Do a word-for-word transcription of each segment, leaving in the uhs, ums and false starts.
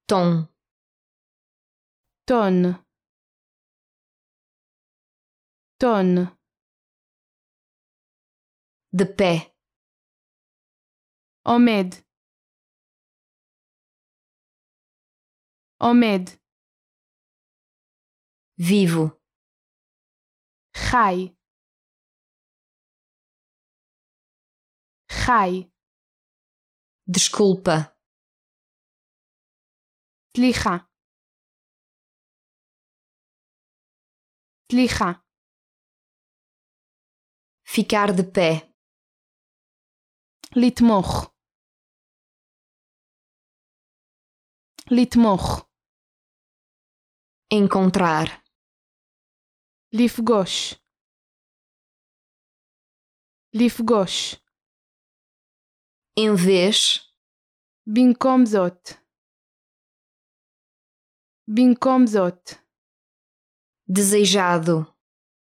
tom, tonne, tonne, de pé, omed, omed, vivo, חי, חי, desculpa, סליחה, סליחה, ficar de pé, לתמוך, לתמוך, encontrar, לפגוש, לפגוש, em vez, במקום זאת, במקום זאת, desejado,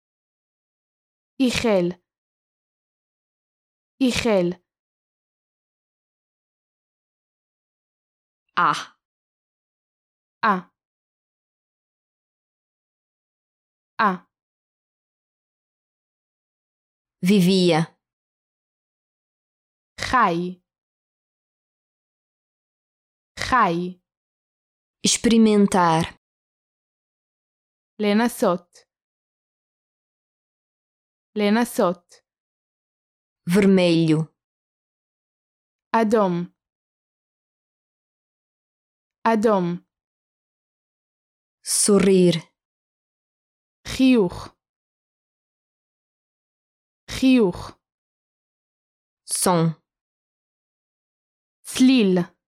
איחל, איחל, ah, אה, אה, vivia, חי, חי, experimentar, לנסות, לנסות, vermelho, אדום, אדום, sorrir, חיוך, חיוך, som, צליל,